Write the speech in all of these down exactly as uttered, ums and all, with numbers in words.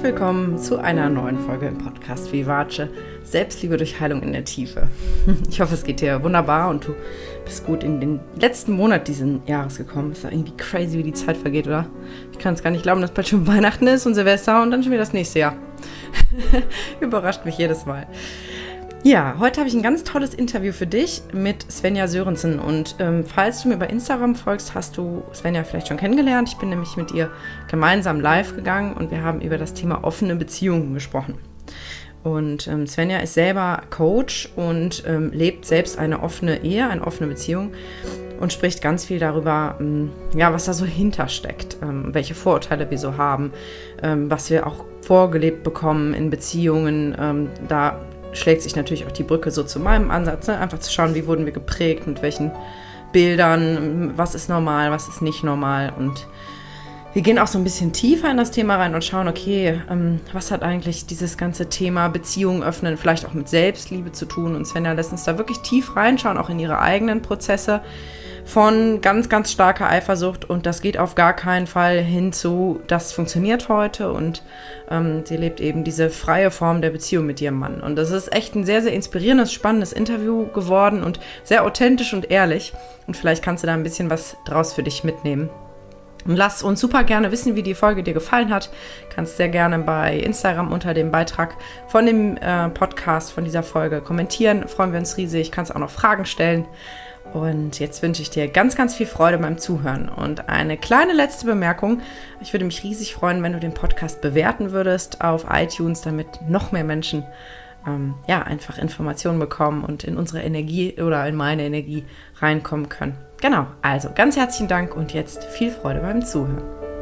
willkommen zu einer neuen Folge im Podcast Vivace, Selbstliebe durch Heilung in der Tiefe. Ich hoffe, es geht dir wunderbar und du bist gut in den letzten Monat dieses Jahres gekommen. Ist ja irgendwie crazy, wie die Zeit vergeht, oder? Ich kann es gar nicht glauben, dass bald schon Weihnachten ist und Silvester und dann schon wieder das nächste Jahr. Überrascht mich jedes Mal. Ja, heute habe ich ein ganz tolles Interview für dich mit Svenja Sörensen und ähm, falls du mir bei Instagram folgst, hast du Svenja vielleicht schon kennengelernt. Ich bin nämlich mit ihr gemeinsam live gegangen und wir haben über das Thema offene Beziehungen gesprochen. Und ähm, Svenja ist selber Coach und ähm, lebt selbst eine offene Ehe, eine offene Beziehung und spricht ganz viel darüber, ähm, ja, was da so hintersteckt, ähm, welche Vorurteile wir so haben, ähm, was wir auch vorgelebt bekommen in Beziehungen, ähm, da schlägt sich natürlich auch die Brücke so zu meinem Ansatz, ne? Einfach zu schauen, wie wurden wir geprägt, mit welchen Bildern, was ist normal, was ist nicht normal. Und wir gehen auch so ein bisschen tiefer in das Thema rein und schauen, okay, ähm, was hat eigentlich dieses ganze Thema Beziehungen öffnen, vielleicht auch mit Selbstliebe zu tun. Und Svenja lässt uns da wirklich tief reinschauen, auch in ihre eigenen Prozesse von ganz, ganz starker Eifersucht. Und das geht auf gar keinen Fall hin zu, das funktioniert heute. Und ähm, sie lebt eben diese freie Form der Beziehung mit ihrem Mann. Und das ist echt ein sehr, sehr inspirierendes, spannendes Interview geworden und sehr authentisch und ehrlich. Und vielleicht kannst du da ein bisschen was draus für dich mitnehmen. Und lass uns super gerne wissen, wie die Folge dir gefallen hat. Kannst sehr gerne bei Instagram unter dem Beitrag von dem äh, Podcast, von dieser Folge kommentieren. Freuen wir uns riesig. Kannst auch noch Fragen stellen. Und jetzt wünsche ich dir ganz, ganz viel Freude beim Zuhören. Und eine kleine letzte Bemerkung. Ich würde mich riesig freuen, wenn du den Podcast bewerten würdest auf iTunes, damit noch mehr Menschen ähm, ja, einfach Informationen bekommen und in unsere Energie oder in meine Energie reinkommen können. Genau, also ganz herzlichen Dank und jetzt viel Freude beim Zuhören.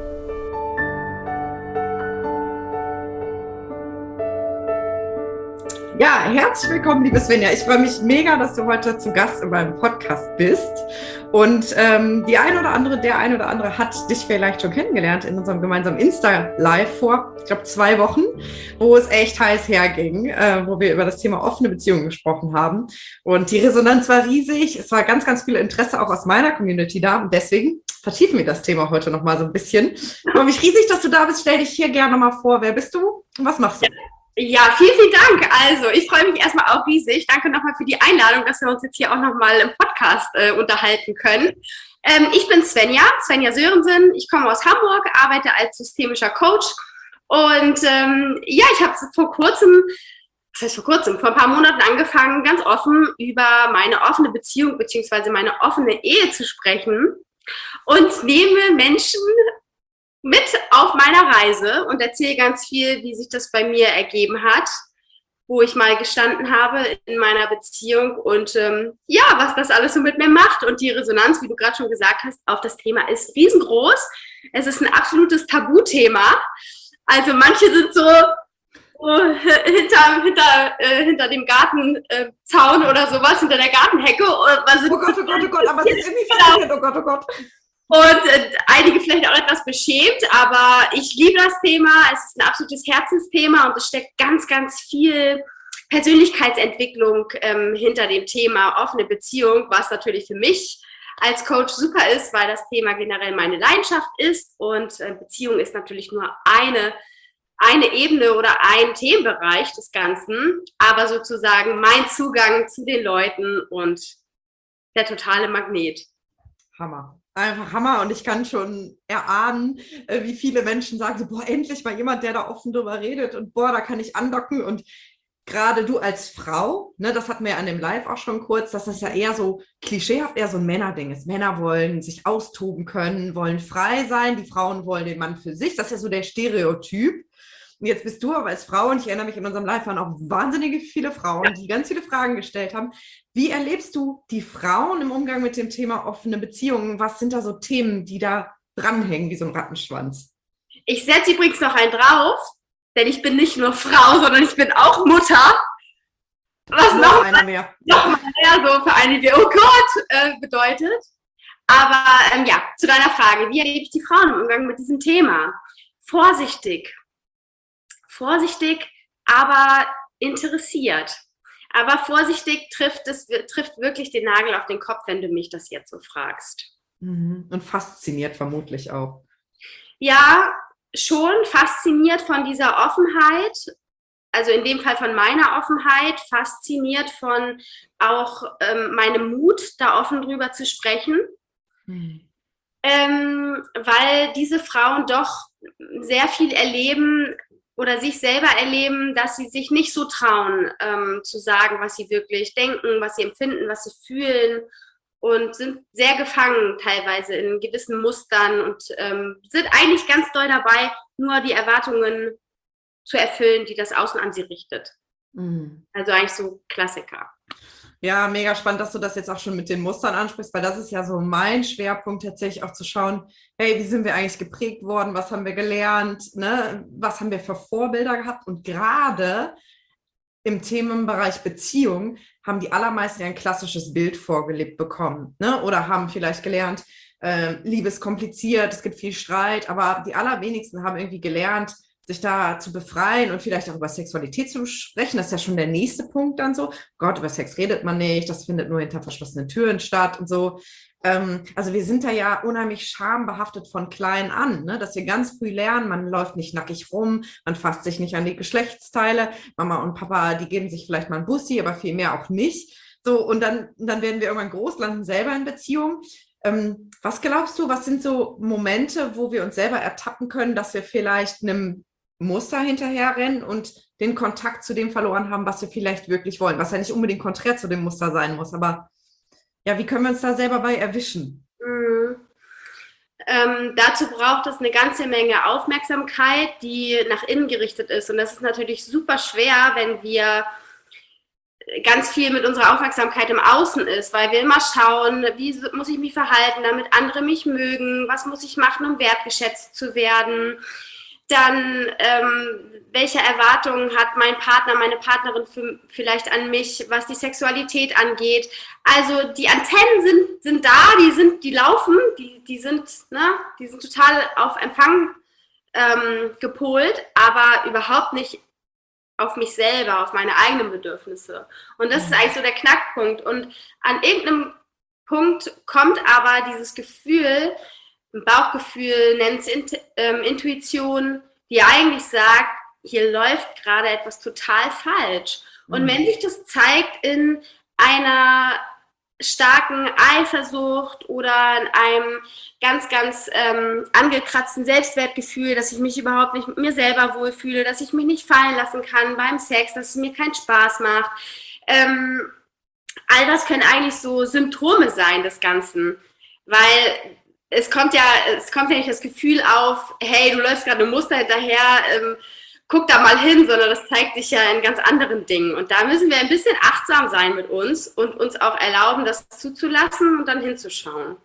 Ja, herzlich willkommen, liebe Svenja. Ich freue mich mega, dass du heute zu Gast in meinem Podcast bist. Und ähm, die eine oder andere, der eine oder andere hat dich vielleicht schon kennengelernt in unserem gemeinsamen Insta-Live vor, ich glaube, zwei Wochen, wo es echt heiß herging, äh, wo wir über das Thema offene Beziehungen gesprochen haben. Und die Resonanz war riesig. Es war ganz, ganz viel Interesse auch aus meiner Community da. Und deswegen vertiefen wir das Thema heute nochmal so ein bisschen. Ich freue mich riesig, dass du da bist. Stell dich hier gerne mal vor. Wer bist du und was machst du? Ja, vielen, vielen Dank. Also, ich freue mich erstmal auch riesig. Danke nochmal für die Einladung, dass wir uns jetzt hier auch nochmal im Podcast äh, unterhalten können. Ähm, ich bin Svenja, Svenja Sörensen. Ich komme aus Hamburg, arbeite als systemischer Coach. Und ähm, ja, ich habe vor kurzem, was heißt vor kurzem, vor ein paar Monaten angefangen, ganz offen über meine offene Beziehung bzw. meine offene Ehe zu sprechen und nehme Menschen mit auf meiner Reise und erzähle ganz viel, wie sich das bei mir ergeben hat, wo ich mal gestanden habe in meiner Beziehung und ähm, ja, was das alles so mit mir macht. Und die Resonanz, wie du gerade schon gesagt hast, auf das Thema ist riesengroß. Es ist ein absolutes Tabuthema. Also manche sind so oh, hinter, hinter, äh, hinter dem Gartenzaun äh, oder sowas, hinter der Gartenhecke. Oder was oh Gott, oh Gott, oh Gott, aber es ist irgendwie faszinierend, oh Gott, oh Gott. Und äh, einige vielleicht auch etwas beschämt, aber ich liebe das Thema. Es ist ein absolutes Herzensthema und es steckt ganz, ganz viel Persönlichkeitsentwicklung ähm, hinter dem Thema offene Beziehung, was natürlich für mich als Coach super ist, weil das Thema generell meine Leidenschaft ist und äh, Beziehung ist natürlich nur eine, eine Ebene oder ein Themenbereich des Ganzen, aber sozusagen mein Zugang zu den Leuten und der totale Magnet. Hammer. Einfach Hammer und ich kann schon erahnen, wie viele Menschen sagen so, boah, endlich mal jemand, der da offen drüber redet und boah, da kann ich andocken und gerade du als Frau, ne, das hatten wir ja an dem Live auch schon kurz, dass das ja eher so klischeehaft eher so ein Männerding ist. Männer wollen sich austoben können, wollen frei sein, die Frauen wollen den Mann für sich, das ist ja so der Stereotyp. Und jetzt bist du aber als Frau, und ich erinnere mich, in unserem Live waren auch wahnsinnige viele Frauen, die ganz viele Fragen gestellt haben. Wie erlebst du die Frauen im Umgang mit dem Thema offene Beziehungen? Was sind da so Themen, die da dranhängen, wie so ein Rattenschwanz? Ich setze übrigens noch einen drauf, denn ich bin nicht nur Frau, sondern ich bin auch Mutter. Was noch, noch einer mehr. Noch mal mehr so für einige, oh Gott, äh, bedeutet. Aber ähm, ja, zu deiner Frage, wie erlebe ich die Frauen im Umgang mit diesem Thema? Vorsichtig. Vorsichtig, aber interessiert. Aber vorsichtig trifft es trifft wirklich den Nagel auf den Kopf, wenn du mich das jetzt so fragst. Und fasziniert vermutlich auch. Ja, schon fasziniert von dieser Offenheit, also in dem Fall von meiner Offenheit, fasziniert von auch ähm, meinem Mut, da offen drüber zu sprechen, mhm. ähm, weil diese Frauen doch sehr viel erleben oder sich selber erleben, dass sie sich nicht so trauen, ähm, zu sagen, was sie wirklich denken, was sie empfinden, was sie fühlen und sind sehr gefangen teilweise in gewissen Mustern und ähm, sind eigentlich ganz doll dabei, nur die Erwartungen zu erfüllen, die das Außen an sie richtet. Mhm. Also eigentlich so Klassiker. Ja, mega spannend, dass du das jetzt auch schon mit den Mustern ansprichst, weil das ist ja so mein Schwerpunkt tatsächlich auch zu schauen, hey, wie sind wir eigentlich geprägt worden, was haben wir gelernt, ne? Was haben wir für Vorbilder gehabt und gerade im Themenbereich Beziehung haben die allermeisten ein klassisches Bild vorgelebt bekommen, ne? Oder haben vielleicht gelernt, äh, Liebe ist kompliziert, es gibt viel Streit, aber die allerwenigsten haben irgendwie gelernt, sich da zu befreien und vielleicht auch über Sexualität zu sprechen. Das ist ja schon der nächste Punkt dann so. Gott, über Sex redet man nicht, das findet nur hinter verschlossenen Türen statt und so. Ähm, also wir sind da ja unheimlich schambehaftet von klein an, ne? Dass wir ganz früh lernen, man läuft nicht nackig rum, man fasst sich nicht an die Geschlechtsteile. Mama und Papa, die geben sich vielleicht mal ein Bussi, aber viel mehr auch nicht. So, und dann, dann werden wir irgendwann groß, landen selber in Beziehung. Ähm, was glaubst du, was sind so Momente, wo wir uns selber ertappen können, dass wir vielleicht einem Muster hinterherrennen und den Kontakt zu dem verloren haben, was wir vielleicht wirklich wollen, was ja nicht unbedingt konträr zu dem Muster sein muss, aber ja, wie können wir uns da selber bei erwischen? Mhm. Ähm, dazu braucht es eine ganze Menge Aufmerksamkeit, die nach innen gerichtet ist und das ist natürlich super schwer, wenn wir ganz viel mit unserer Aufmerksamkeit im Außen ist, weil wir immer schauen, wie muss ich mich verhalten, damit andere mich mögen, was muss ich machen, um wertgeschätzt zu werden. Dann, ähm, welche Erwartungen hat mein Partner, meine Partnerin für, vielleicht an mich, was die Sexualität angeht. Also die Antennen sind, sind da, die sind, die laufen, die, die sind, ne, die sind total auf Empfang ähm, gepolt, aber überhaupt nicht auf mich selber, auf meine eigenen Bedürfnisse. Und das ist eigentlich so der Knackpunkt. Und an irgendeinem Punkt kommt aber dieses Gefühl, ein Bauchgefühl, nennt es Int- ähm, Intuition, die eigentlich sagt, hier läuft gerade etwas total falsch. Und mhm. wenn sich das zeigt in einer starken Eifersucht oder in einem ganz, ganz ähm, angekratzten Selbstwertgefühl, dass ich mich überhaupt nicht mit mir selber wohlfühle, dass ich mich nicht fallen lassen kann beim Sex, dass es mir keinen Spaß macht. Ähm, all das können eigentlich so Symptome sein des Ganzen, weil es kommt ja, es kommt ja nicht das Gefühl auf, hey, du läufst gerade ein Muster hinterher, ähm, guck da mal hin, sondern das zeigt sich ja in ganz anderen Dingen. Und da müssen wir ein bisschen achtsam sein mit uns und uns auch erlauben, das zuzulassen und dann hinzuschauen.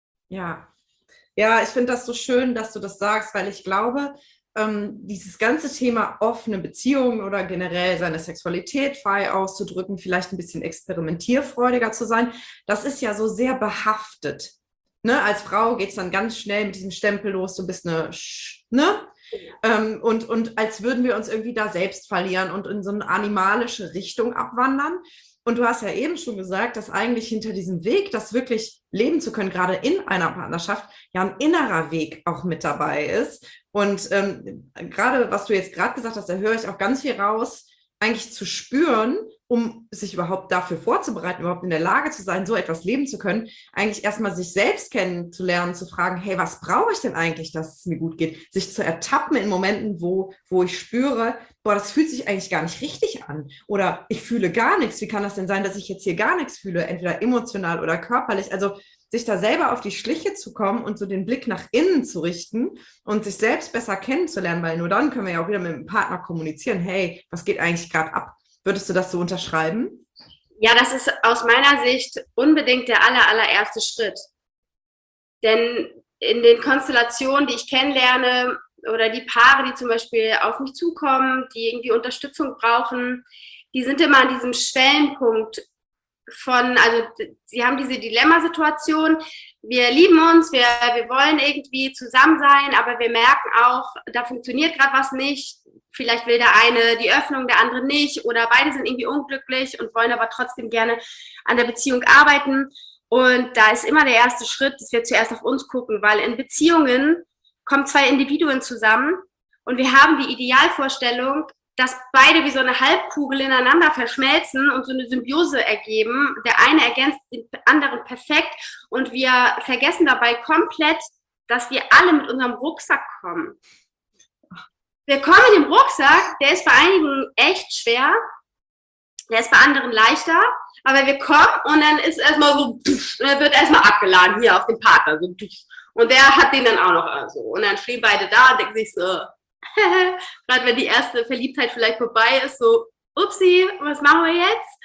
Ja, ja, ich finde das so schön, dass du das sagst, weil ich glaube, ähm, dieses ganze Thema offene Beziehungen oder generell seine Sexualität frei auszudrücken, vielleicht ein bisschen experimentierfreudiger zu sein, das ist ja so sehr behaftet. Ne, als Frau geht es dann ganz schnell mit diesem Stempel los, du bist eine, Sch- ne? Ähm, und, und als würden wir uns irgendwie da selbst verlieren und in so eine animalische Richtung abwandern. Und du hast ja eben schon gesagt, dass eigentlich hinter diesem Weg, das wirklich leben zu können, gerade in einer Partnerschaft, ja ein innerer Weg auch mit dabei ist. Und ähm, gerade, was du jetzt gerade gesagt hast, da höre ich auch ganz viel raus, eigentlich zu spüren, um sich überhaupt dafür vorzubereiten, überhaupt in der Lage zu sein, so etwas leben zu können, eigentlich erstmal sich selbst kennenzulernen, zu fragen, hey, was brauche ich denn eigentlich, dass es mir gut geht? Sich zu ertappen in Momenten, wo, wo ich spüre, boah, das fühlt sich eigentlich gar nicht richtig an. Oder ich fühle gar nichts. Wie kann das denn sein, dass ich jetzt hier gar nichts fühle, entweder emotional oder körperlich? Also sich da selber auf die Schliche zu kommen und so den Blick nach innen zu richten und sich selbst besser kennenzulernen, weil nur dann können wir ja auch wieder mit dem Partner kommunizieren, hey, was geht eigentlich gerade ab? Würdest du das so unterschreiben? Ja, das ist aus meiner Sicht unbedingt der aller, allererste Schritt. Denn in den Konstellationen, die ich kennenlerne oder die Paare, die zum Beispiel auf mich zukommen, die irgendwie Unterstützung brauchen, die sind immer an diesem Schwellenpunkt von, also sie haben diese Dilemmasituation, wir lieben uns, wir, wir wollen irgendwie zusammen sein, aber wir merken auch, da funktioniert gerade was nicht. Vielleicht will der eine die Öffnung, der andere nicht oder beide sind irgendwie unglücklich und wollen aber trotzdem gerne an der Beziehung arbeiten. Und da ist immer der erste Schritt, dass wir zuerst auf uns gucken, weil in Beziehungen kommen zwei Individuen zusammen Und wir haben die Idealvorstellung, dass beide wie so eine Halbkugel ineinander verschmelzen und so eine Symbiose ergeben. Der eine ergänzt den anderen perfekt und wir vergessen dabei komplett, dass wir alle mit unserem Rucksack kommen. Wir kommen in dem Rucksack, der ist bei einigen echt schwer, der ist bei anderen leichter, aber wir kommen und dann ist erstmal so, dann wird erstmal abgeladen hier auf den Partner. So, und der hat den dann auch noch so. Und dann stehen beide da und denken sich so, gerade wenn die erste Verliebtheit vielleicht vorbei ist, so, upsi, was machen wir jetzt?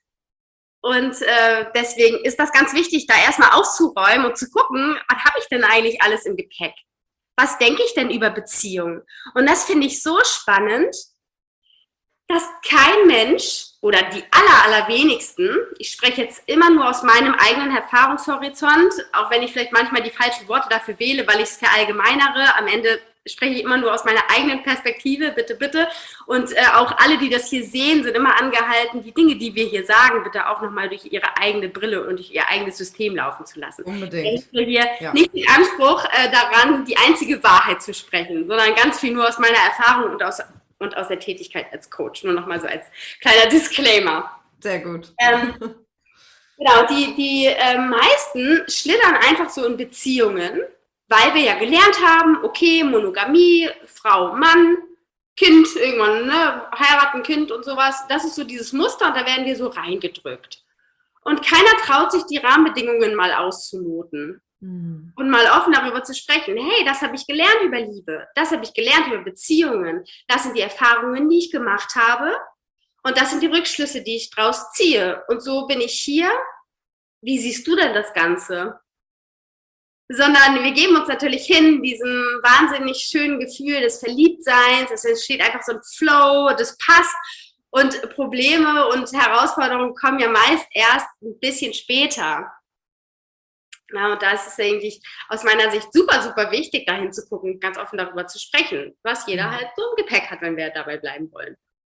Und äh, deswegen ist das ganz wichtig, da erstmal auszuräumen und zu gucken, was habe ich denn eigentlich alles im Gepäck? Was denke ich denn über Beziehungen? Und das finde ich so spannend, dass kein Mensch oder die aller, allerwenigsten, ich spreche jetzt immer nur aus meinem eigenen Erfahrungshorizont, auch wenn ich vielleicht manchmal die falschen Worte dafür wähle, weil ich es verallgemeinere, am Ende spreche ich immer nur aus meiner eigenen Perspektive, bitte, bitte. Und äh, auch alle, die das hier sehen, sind immer angehalten, die Dinge, die wir hier sagen, bitte auch nochmal durch ihre eigene Brille und durch ihr eigenes System laufen zu lassen. Unbedingt. Ich will hier ja. nicht den Anspruch äh, daran, die einzige Wahrheit zu sprechen, sondern ganz viel nur aus meiner Erfahrung und aus, und aus der Tätigkeit als Coach. Nur nochmal so als kleiner Disclaimer. Sehr gut. Ähm, genau, die, die äh, meisten schlittern einfach so in Beziehungen, weil wir ja gelernt haben, okay, Monogamie, Frau, Mann, Kind, irgendwann, ne, heiraten, Kind und sowas. Das ist so dieses Muster und da werden wir so reingedrückt. Und keiner traut sich, die Rahmenbedingungen mal auszuloten mhm. und mal offen darüber zu sprechen. Hey, das habe ich gelernt über Liebe, das habe ich gelernt über Beziehungen, das sind die Erfahrungen, die ich gemacht habe und das sind die Rückschlüsse, die ich draus ziehe. Und so bin ich hier. Wie siehst du denn das Ganze? Sondern wir geben uns natürlich hin, diesem wahnsinnig schönen Gefühl des Verliebtseins, es entsteht einfach so ein Flow, das passt und Probleme und Herausforderungen kommen ja meist erst ein bisschen später. Na, und da ist es eigentlich aus meiner Sicht super, super wichtig, dahin zu gucken, ganz offen darüber zu sprechen, was jeder halt so im Gepäck hat, wenn wir dabei bleiben wollen.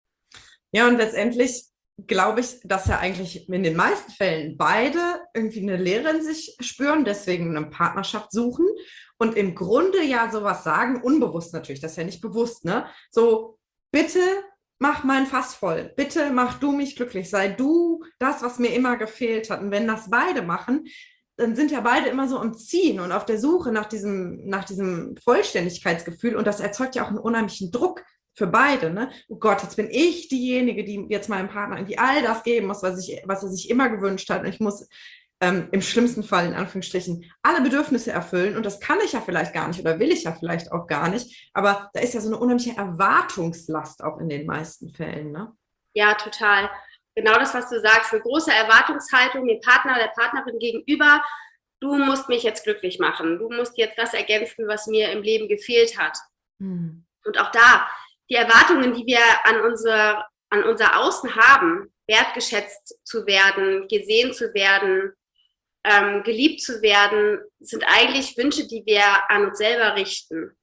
Ja, und letztendlich glaube ich, dass ja eigentlich in den meisten Fällen beide irgendwie eine Leere in sich spüren, deswegen eine Partnerschaft suchen und im Grunde ja sowas sagen, unbewusst natürlich, das ist ja nicht bewusst, ne? So, bitte mach mein Fass voll, bitte mach du mich glücklich, sei du das, was mir immer gefehlt hat. Und wenn das beide machen, dann sind ja beide immer so am Ziehen und auf der Suche nach diesem, nach diesem Vollständigkeitsgefühl und das erzeugt ja auch einen unheimlichen Druck für beide, ne? Oh Gott, jetzt bin ich diejenige, die jetzt meinem Partner irgendwie all das geben muss, was, ich, was er sich immer gewünscht hat. Und ich muss ähm, im schlimmsten Fall, in Anführungsstrichen, alle Bedürfnisse erfüllen. Und das kann ich ja vielleicht gar nicht oder will ich ja vielleicht auch gar nicht. Aber da ist ja so eine unheimliche Erwartungslast auch in den meisten Fällen, ne? Ja, total. Genau das, was du sagst. Eine große Erwartungshaltung dem Partner, der Partnerin gegenüber. Du musst mich jetzt glücklich machen. Du musst jetzt das ergänzen, was mir im Leben gefehlt hat. Hm. Und auch da, die Erwartungen, die wir an unser, an unser Außen haben, wertgeschätzt zu werden, gesehen zu werden, ähm, geliebt zu werden, sind eigentlich Wünsche, die wir an uns selber richten.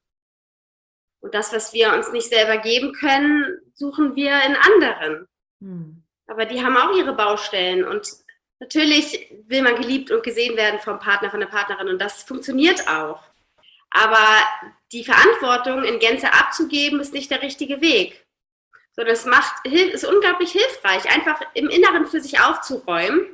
Und das, was wir uns nicht selber geben können, suchen wir in anderen. Hm. Aber die haben auch ihre Baustellen. Und natürlich will man geliebt und gesehen werden vom Partner, von der Partnerin. Und das funktioniert auch. Aber die Verantwortung in Gänze abzugeben, ist nicht der richtige Weg. So, das macht, ist unglaublich hilfreich, einfach im Inneren für sich aufzuräumen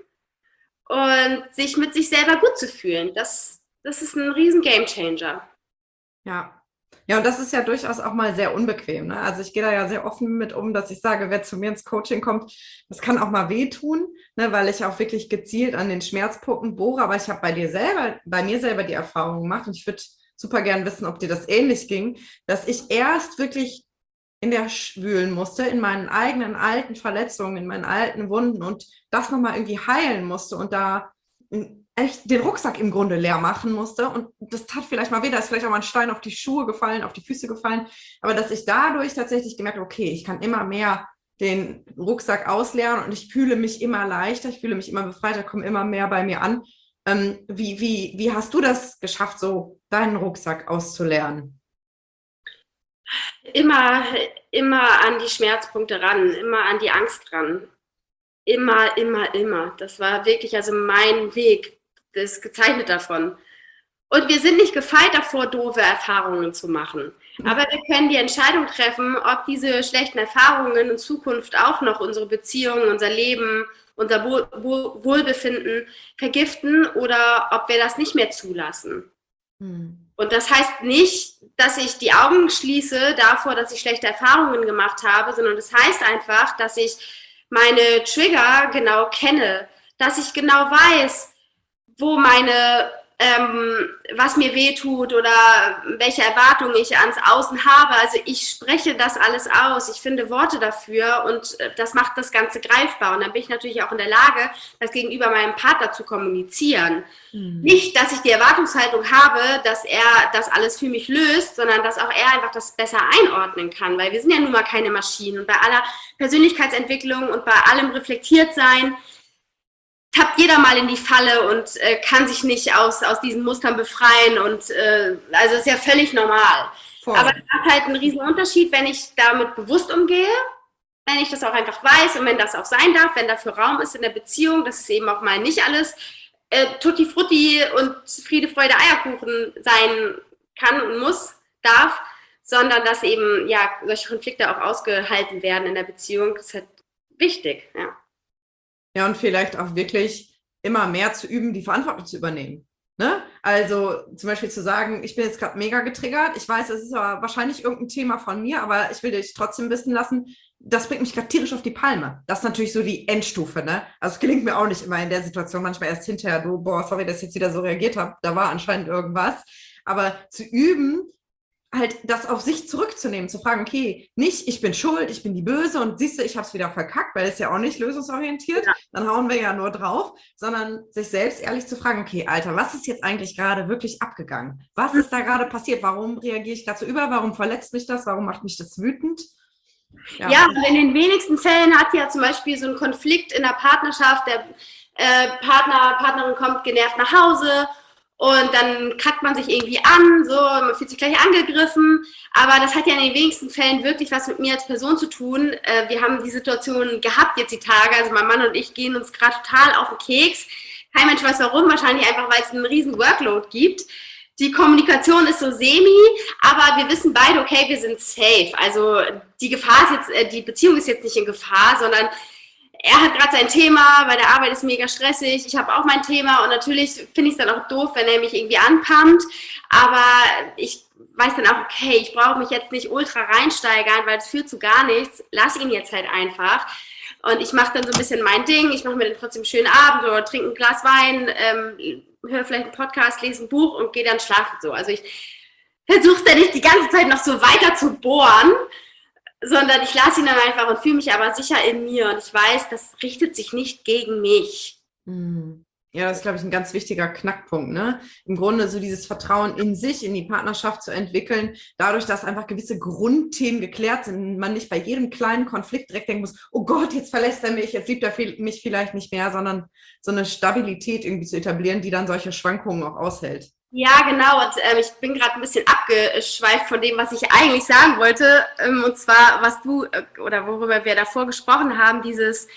und sich mit sich selber gut zu fühlen. Das, das ist ein riesen Gamechanger. Ja. Ja, und das ist ja durchaus auch mal sehr unbequem, ne? Also ich gehe da ja sehr offen mit um, dass ich sage, wer zu mir ins Coaching kommt, das kann auch mal wehtun, ne? Weil ich auch wirklich gezielt an den Schmerzpunkten bohre. Aber ich habe bei dir selber, bei mir selber die Erfahrung gemacht und ich würde super gern wissen, ob dir das ähnlich ging, dass ich erst wirklich in der wühlen musste, in meinen eigenen alten Verletzungen, in meinen alten Wunden und das nochmal irgendwie heilen musste und da echt den Rucksack im Grunde leer machen musste und das tat vielleicht mal weh, da ist vielleicht auch mal ein Stein auf die Schuhe gefallen, auf die Füße gefallen, aber dass ich dadurch tatsächlich gemerkt habe, okay, ich kann immer mehr den Rucksack ausleeren und ich fühle mich immer leichter, ich fühle mich immer befreiter, komme immer mehr bei mir an. Ähm, wie, wie, wie hast du das geschafft, so deinen Rucksack auszuleeren? Immer, immer an die Schmerzpunkte ran, immer an die Angst ran. Immer, immer, immer. Das war wirklich also mein Weg. Das ist gezeichnet davon. Und wir sind nicht gefeit davor, doofe Erfahrungen zu machen. Aber wir können die Entscheidung treffen, ob diese schlechten Erfahrungen in Zukunft auch noch unsere Beziehungen, unser Leben, unser Wohl- Wohl- Wohlbefinden vergiften oder ob wir das nicht mehr zulassen. Hm. Und das heißt nicht, dass ich die Augen schließe davor, dass ich schlechte Erfahrungen gemacht habe, sondern das heißt einfach, dass ich meine Trigger genau kenne, dass ich genau weiß, wo meine, ähm, was mir wehtut oder welche Erwartungen ich ans Außen habe. Also ich spreche das alles aus, ich finde Worte dafür und das macht das Ganze greifbar. Und dann bin ich natürlich auch in der Lage, das gegenüber meinem Partner zu kommunizieren. Mhm. Nicht, dass ich die Erwartungshaltung habe, dass er das alles für mich löst, sondern dass auch er einfach das besser einordnen kann, weil wir sind ja nun mal keine Maschinen. Und bei aller Persönlichkeitsentwicklung und bei allem Reflektiertsein tappt jeder mal in die Falle und äh, kann sich nicht aus, aus diesen Mustern befreien und äh, also ist ja völlig normal. Voll. Aber es macht halt einen riesen Unterschied, wenn ich damit bewusst umgehe, wenn ich das auch einfach weiß und wenn das auch sein darf, wenn dafür Raum ist in der Beziehung, dass es eben auch mal nicht alles äh, Tutti Frutti und Friede, Freude, Eierkuchen sein kann und muss, darf, sondern dass eben ja solche Konflikte auch ausgehalten werden in der Beziehung. Das ist halt wichtig, ja. Ja, und vielleicht auch wirklich immer mehr zu üben, die Verantwortung zu übernehmen. Ne? Also zum Beispiel zu sagen, ich bin jetzt gerade mega getriggert, ich weiß, es ist aber wahrscheinlich irgendein Thema von mir, aber ich will dich trotzdem wissen lassen, das bringt mich gerade tierisch auf die Palme. Das ist natürlich so die Endstufe, ne? Also es gelingt mir auch nicht immer in der Situation, manchmal erst hinterher, du, boah, sorry, dass ich jetzt wieder so reagiert habe, da war anscheinend irgendwas. Aber zu üben, halt das auf sich zurückzunehmen, zu fragen, okay, nicht ich bin schuld, ich bin die Böse und siehst du, ich habe es wieder verkackt, weil es ja auch nicht lösungsorientiert, ja. Dann hauen wir ja nur drauf, sondern sich selbst ehrlich zu fragen, okay, Alter, was ist jetzt eigentlich gerade wirklich abgegangen? Was ist da gerade passiert? Warum reagiere ich gerade so über? Warum verletzt mich das? Warum macht mich das wütend? Ja, ja, in den wenigsten Fällen hat ja zum Beispiel so ein Konflikt in der Partnerschaft, der äh, Partner, Partnerin kommt genervt nach Hause und dann kackt man sich irgendwie an, so, man fühlt sich gleich angegriffen. Aber das hat ja in den wenigsten Fällen wirklich was mit mir als Person zu tun. Äh, wir haben die Situation gehabt jetzt die Tage, also mein Mann und ich gehen uns gerade total auf den Keks. Kein Mensch weiß warum, wahrscheinlich einfach, weil es einen riesen Workload gibt. Die Kommunikation ist so semi, aber wir wissen beide, okay, wir sind safe. Also die Gefahr ist jetzt, die Beziehung ist jetzt nicht in Gefahr, sondern er hat gerade sein Thema, bei der Arbeit ist mega stressig, ich habe auch mein Thema und natürlich finde ich es dann auch doof, wenn er mich irgendwie anpumpt, aber ich weiß dann auch, okay, ich brauche mich jetzt nicht ultra reinsteigern, weil es führt zu gar nichts, lass ihn jetzt halt einfach. Und ich mache dann so ein bisschen mein Ding, ich mache mir dann trotzdem einen schönen Abend oder trinke ein Glas Wein, ähm, höre vielleicht einen Podcast, lese ein Buch und gehe dann schlafen so. Also ich versuche dann nicht die ganze Zeit noch so weiter zu bohren, sondern ich lasse ihn dann einfach und fühle mich aber sicher in mir und ich weiß, das richtet sich nicht gegen mich. Ja, das ist, glaube ich, ein ganz wichtiger Knackpunkt, ne? Im Grunde so dieses Vertrauen in sich, in die Partnerschaft zu entwickeln, dadurch, dass einfach gewisse Grundthemen geklärt sind, man nicht bei jedem kleinen Konflikt direkt denken muss, oh Gott, jetzt verlässt er mich, jetzt liebt er mich vielleicht nicht mehr, sondern so eine Stabilität irgendwie zu etablieren, die dann solche Schwankungen auch aushält. Ja, genau. Und ähm, ich bin gerade ein bisschen abgeschweift von dem, was ich eigentlich sagen wollte. Ähm, und zwar, was du äh, oder worüber wir davor gesprochen haben, dieses,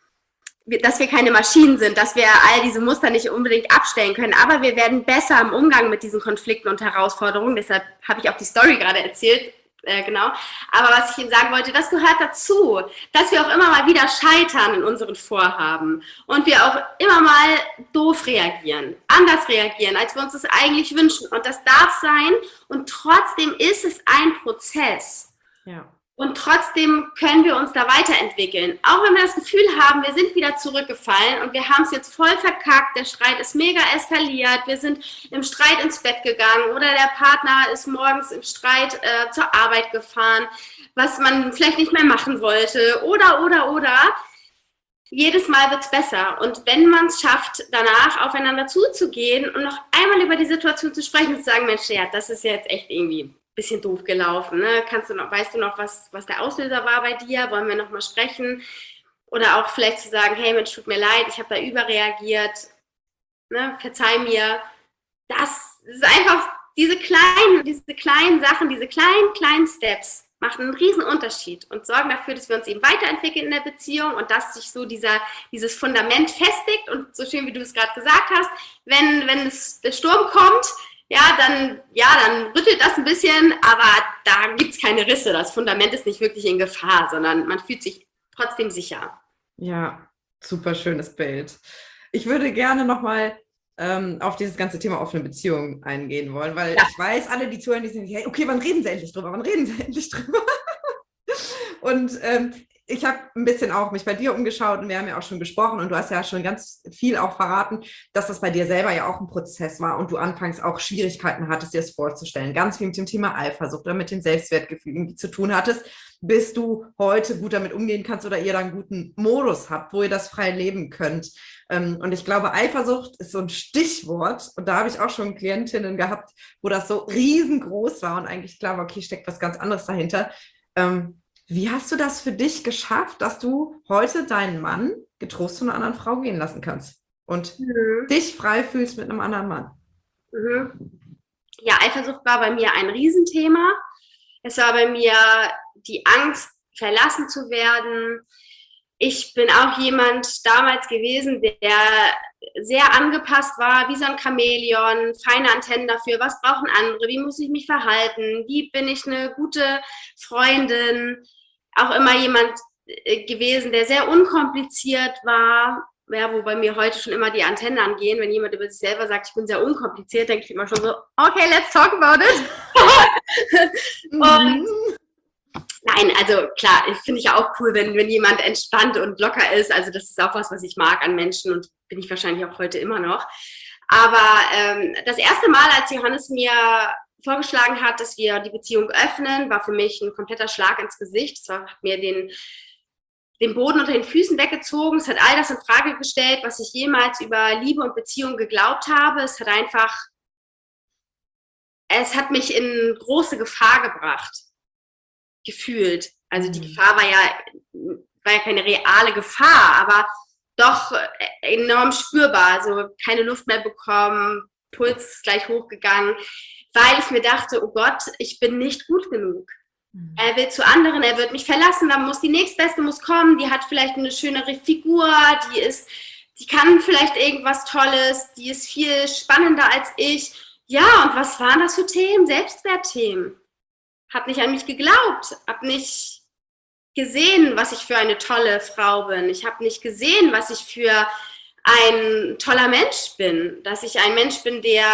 dass wir keine Maschinen sind, dass wir all diese Muster nicht unbedingt abstellen können. Aber wir werden besser im Umgang mit diesen Konflikten und Herausforderungen. Deshalb habe ich auch die Story gerade erzählt. Äh, genau. Aber was ich Ihnen sagen wollte, das gehört dazu, dass wir auch immer mal wieder scheitern in unseren Vorhaben und wir auch immer mal doof reagieren, anders reagieren, als wir uns das eigentlich wünschen. Und das darf sein und trotzdem ist es ein Prozess. Ja. Und trotzdem können wir uns da weiterentwickeln. Auch wenn wir das Gefühl haben, wir sind wieder zurückgefallen und wir haben es jetzt voll verkackt, der Streit ist mega eskaliert, wir sind im Streit ins Bett gegangen oder der Partner ist morgens im Streit äh, zur Arbeit gefahren, was man vielleicht nicht mehr machen wollte oder, oder, oder. Jedes Mal wird es besser. Und wenn man es schafft, danach aufeinander zuzugehen und noch einmal über die Situation zu sprechen und zu sagen, Mensch, ja, das ist jetzt echt irgendwie bisschen doof gelaufen, ne? Kannst du noch, weißt du noch, was, was der Auslöser war bei dir? Wollen wir noch mal sprechen? Oder auch vielleicht zu sagen, hey Mensch, tut mir leid, ich habe da überreagiert, ne? Verzeih mir. Das ist einfach diese kleinen, diese kleinen Sachen, diese kleinen, kleinen Steps machen einen riesen Unterschied und sorgen dafür, dass wir uns eben weiterentwickeln in der Beziehung und dass sich so dieser, dieses Fundament festigt und so schön, wie du es gerade gesagt hast, wenn, wenn es, der Sturm kommt, ja, dann, ja, dann rüttelt das ein bisschen, aber da gibt es keine Risse. Das Fundament ist nicht wirklich in Gefahr, sondern man fühlt sich trotzdem sicher. Ja, super schönes Bild. Ich würde gerne nochmal ähm, auf dieses ganze Thema offene Beziehungen eingehen wollen, weil ja. ich weiß, alle, die zuhören, die sind, hey, okay, wann reden sie endlich drüber? Wann reden sie endlich drüber? Und ähm, ich habe ein bisschen auch mich bei dir umgeschaut und wir haben ja auch schon gesprochen und du hast ja schon ganz viel auch verraten, dass das bei dir selber ja auch ein Prozess war und du anfangs auch Schwierigkeiten hattest, dir das vorzustellen. Ganz viel mit dem Thema Eifersucht oder mit dem Selbstwertgefühl irgendwie zu tun hattest, bis du heute gut damit umgehen kannst oder ihr dann einen guten Modus habt, wo ihr das frei leben könnt. Und ich glaube, Eifersucht ist so ein Stichwort und da habe ich auch schon Klientinnen gehabt, wo das so riesengroß war und eigentlich klar war, okay, steckt was ganz anderes dahinter. Wie hast du das für dich geschafft, dass du heute deinen Mann getrost zu einer anderen Frau gehen lassen kannst und mhm. dich frei fühlst mit einem anderen Mann? Mhm. Ja, Eifersucht war bei mir ein Riesenthema. Es war bei mir die Angst, verlassen zu werden. Ich bin auch jemand damals gewesen, der sehr angepasst war, wie so ein Chamäleon, feine Antennen dafür, was brauchen andere, wie muss ich mich verhalten, wie bin ich eine gute Freundin, auch immer jemand gewesen, der sehr unkompliziert war, ja, wo bei mir heute schon immer die Antennen angehen, wenn jemand über sich selber sagt, ich bin sehr unkompliziert, denke ich immer schon so, okay, let's talk about it. Und nein, also klar, ich finde ich ja auch cool, wenn, wenn jemand entspannt und locker ist. Also das ist auch was, was ich mag an Menschen und bin ich wahrscheinlich auch heute immer noch. Aber ähm, das erste Mal, als Johannes mir vorgeschlagen hat, dass wir die Beziehung öffnen, war für mich ein kompletter Schlag ins Gesicht. Es hat mir den, den Boden unter den Füßen weggezogen. Es hat all das in Frage gestellt, was ich jemals über Liebe und Beziehung geglaubt habe. Es hat einfach, es hat mich in große Gefahr gebracht. Gefühlt. Also die Gefahr war ja, war ja keine reale Gefahr, aber doch enorm spürbar. Also keine Luft mehr bekommen, Puls ist gleich hochgegangen, weil ich mir dachte, oh Gott, ich bin nicht gut genug. Mhm. Er will zu anderen, er wird mich verlassen, dann muss die nächstbeste muss kommen, die hat vielleicht eine schönere Figur, die ist, die kann vielleicht irgendwas Tolles, die ist viel spannender als ich. Ja, und was waren das für Themen? Selbstwertthemen. Hab nicht an mich geglaubt, hab nicht gesehen, was ich für eine tolle Frau bin. Ich habe nicht gesehen, was ich für ein toller Mensch bin. Dass ich ein Mensch bin, der,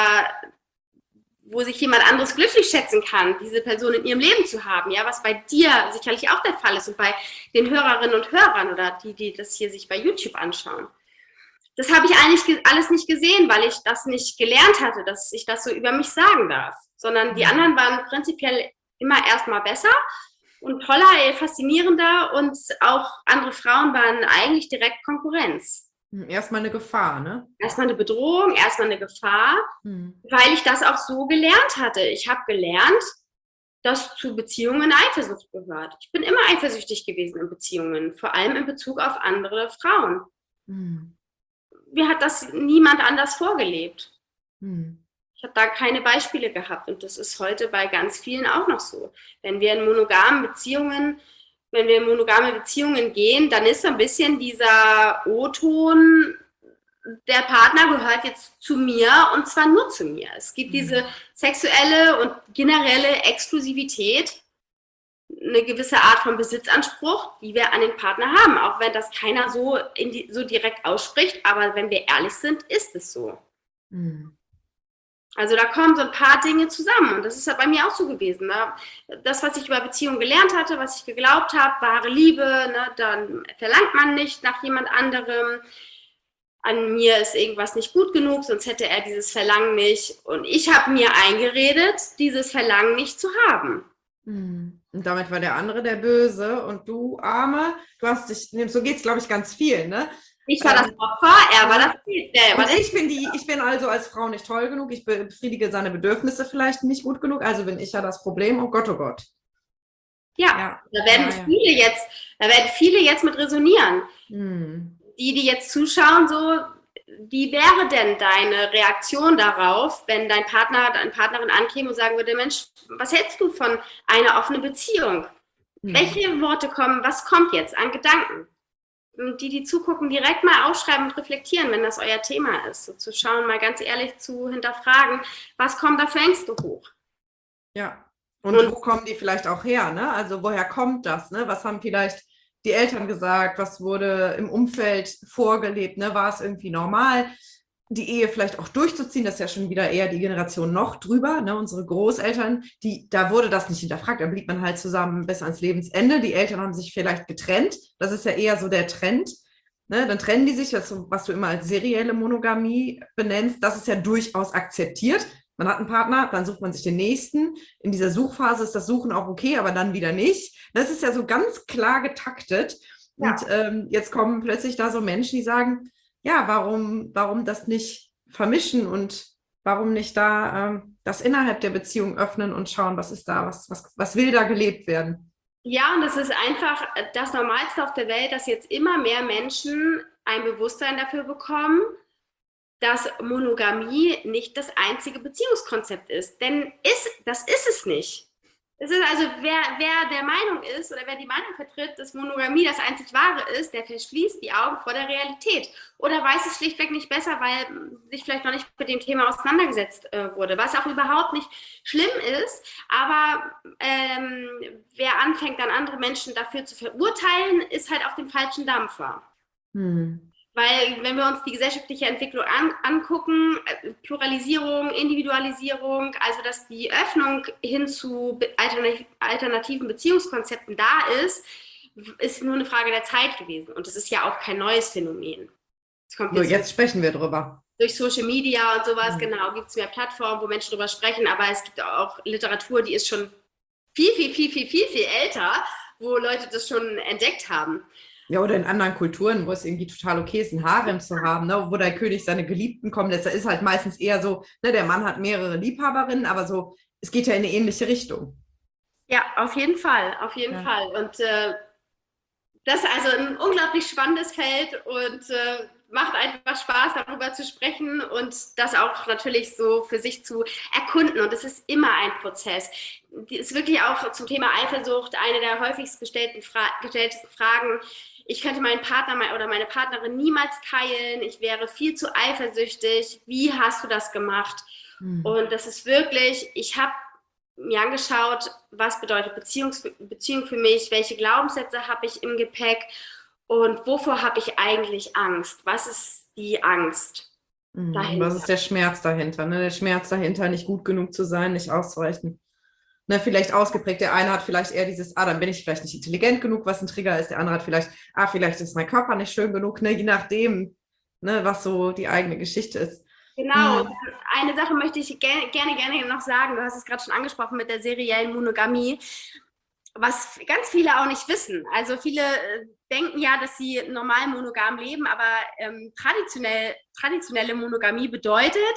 wo sich jemand anderes glücklich schätzen kann, diese Person in ihrem Leben zu haben. Ja, was bei dir sicherlich auch der Fall ist und bei den Hörerinnen und Hörern oder die, die das hier sich bei YouTube anschauen. Das habe ich eigentlich alles nicht gesehen, weil ich das nicht gelernt hatte, dass ich das so über mich sagen darf. Sondern die anderen waren prinzipiell immer erstmal besser und toller, faszinierender und auch andere Frauen waren eigentlich direkt Konkurrenz. Erstmal eine Gefahr, ne? Erstmal eine Bedrohung, erstmal eine Gefahr, hm. weil ich das auch so gelernt hatte. Ich habe gelernt, dass zu Beziehungen Eifersucht gehört. Ich bin immer eifersüchtig gewesen in Beziehungen, vor allem in Bezug auf andere Frauen. Hm. Mir hat das niemand anders vorgelebt. Hm. Ich habe da keine Beispiele gehabt und das ist heute bei ganz vielen auch noch so. Wenn wir in monogamen Beziehungen, wenn wir in monogame Beziehungen gehen, dann ist so ein bisschen dieser O-Ton, der Partner gehört jetzt zu mir und zwar nur zu mir. Es gibt diese sexuelle und generelle Exklusivität, eine gewisse Art von Besitzanspruch, die wir an den Partner haben, auch wenn das keiner so, in die, so direkt ausspricht, aber wenn wir ehrlich sind, ist es so. Mhm. Also da kommen so ein paar Dinge zusammen und das ist ja bei mir auch so gewesen. Ne? Das, was ich über Beziehungen gelernt hatte, was ich geglaubt habe, wahre Liebe, ne? Dann verlangt man nicht nach jemand anderem. An mir ist irgendwas nicht gut genug, sonst hätte er dieses Verlangen nicht. Und ich habe mir eingeredet, dieses Verlangen nicht zu haben. Und damit war der andere der Böse und du, Arme, du hast dich, so geht es, glaube ich, ganz vielen, ne? Ich war das Opfer, er war das der, war ich, bin die, ich bin also als Frau nicht toll genug, ich befriedige seine Bedürfnisse vielleicht nicht gut genug, also bin ich ja das Problem, oh Gott, oh Gott. Ja, ja. da werden ja, viele ja. jetzt, da werden viele jetzt mit resonieren. Hm. Die, die jetzt zuschauen, so, wie wäre denn deine Reaktion darauf, wenn dein Partner, deine Partnerin ankäme und sagen würde, Mensch, was hältst du von einer offenen Beziehung? Hm. Welche Worte kommen, was kommt jetzt an Gedanken? die, die zugucken, direkt mal aufschreiben und reflektieren, wenn das euer Thema ist. So zu schauen, mal ganz ehrlich zu hinterfragen, was kommt da für Ängste hoch? Ja. Und, und wo kommen die vielleicht auch her? Ne? Also woher kommt das? Ne? Was haben vielleicht die Eltern gesagt? Was wurde im Umfeld vorgelebt? Ne? War es irgendwie normal, die Ehe vielleicht auch durchzuziehen? Das ist ja schon wieder eher die Generation noch drüber. Ne? Unsere Großeltern, die, da wurde das nicht hinterfragt. Da blieb man halt zusammen bis ans Lebensende. Die Eltern haben sich vielleicht getrennt. Das ist ja eher so der Trend. Ne? Dann trennen die sich, was, was du immer als serielle Monogamie benennst. Das ist ja durchaus akzeptiert. Man hat einen Partner, dann sucht man sich den nächsten. In dieser Suchphase ist das Suchen auch okay, aber dann wieder nicht. Das ist ja so ganz klar getaktet. Ja. Und ähm, jetzt kommen plötzlich da so Menschen, die sagen, ja, warum, warum das nicht vermischen und warum nicht da ähm, das innerhalb der Beziehung öffnen und schauen, was ist da, was, was, was will da gelebt werden? Ja, und es ist einfach das Normalste auf der Welt, dass jetzt immer mehr Menschen ein Bewusstsein dafür bekommen, dass Monogamie nicht das einzige Beziehungskonzept ist. Denn ist, das ist es nicht. Es ist also, wer, wer der Meinung ist oder wer die Meinung vertritt, dass Monogamie das einzig Wahre ist, der verschließt die Augen vor der Realität. Oder weiß es schlichtweg nicht besser, weil sich vielleicht noch nicht mit dem Thema auseinandergesetzt äh, wurde. Was auch überhaupt nicht schlimm ist. Aber ähm, wer anfängt, dann andere Menschen dafür zu verurteilen, ist halt auf dem falschen Dampfer. Hm. Weil wenn wir uns die gesellschaftliche Entwicklung an, angucken, Pluralisierung, Individualisierung, also dass die Öffnung hin zu alternativen Beziehungskonzepten da ist, ist nur eine Frage der Zeit gewesen. Und das ist ja auch kein neues Phänomen. Kommt jetzt, so, jetzt sprechen wir drüber. Durch Social Media und sowas, mhm. genau, gibt es mehr Plattformen, wo Menschen drüber sprechen, aber es gibt auch Literatur, die ist schon viel, viel, viel, viel, viel, viel älter, wo Leute das schon entdeckt haben. Ja, oder in anderen Kulturen, wo es irgendwie total okay ist, ein Harem zu haben, ne? Wo der König seine Geliebten kommen lässt. Da ist halt meistens eher so, ne, der Mann hat mehrere Liebhaberinnen, aber so, es geht ja in eine ähnliche Richtung. Ja, auf jeden Fall, auf jeden ja. Fall. Und äh, das ist also ein unglaublich spannendes Feld und äh, macht einfach Spaß, darüber zu sprechen und das auch natürlich so für sich zu erkunden. Und es ist immer ein Prozess. Die ist wirklich auch zum Thema Eifersucht eine der häufigst gestellten Fra- gestelltesten Fragen. Ich könnte meinen Partner oder meine Partnerin niemals teilen. Ich wäre viel zu eifersüchtig. Wie hast du das gemacht? Mhm. Und das ist wirklich, ich habe mir angeschaut, was bedeutet Beziehungs- Beziehung für mich, welche Glaubenssätze habe ich im Gepäck und wovor habe ich eigentlich Angst? Was ist die Angst dahinter? Was ist der Schmerz dahinter? Ne? Der Schmerz dahinter, nicht gut genug zu sein, nicht auszureichen. Ne, vielleicht ausgeprägt. Der eine hat vielleicht eher dieses, ah, dann bin ich vielleicht nicht intelligent genug, was ein Trigger ist. Der andere hat vielleicht, ah, vielleicht ist mein Körper nicht schön genug, ne? Je nachdem, ne, was so die eigene Geschichte ist. Genau. Hm. Eine Sache möchte ich gerne, gerne, gerne noch sagen. Du hast es gerade schon angesprochen mit der seriellen Monogamie, was ganz viele auch nicht wissen. Also viele äh, denken ja, dass sie normal monogam leben, aber ähm, traditionell, traditionelle Monogamie bedeutet